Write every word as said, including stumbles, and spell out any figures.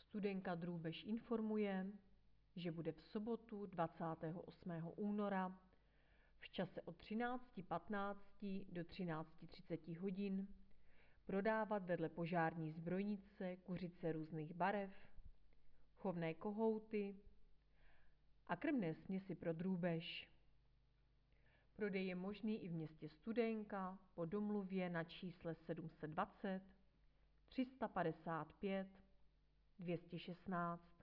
Studenka Drůbež informuje, že bude v sobotu dvacátého osmého února v čase od třináct patnáct do třináct třicet hodin prodávat vedle požární zbrojnice kuřice různých barev, chovné kohouty a krmné směsi pro drůbež. Prodej je možný i v městě Studénka po domluvě na čísle sedm set dvacet tři sta padesát pět dvě stě šestnáct.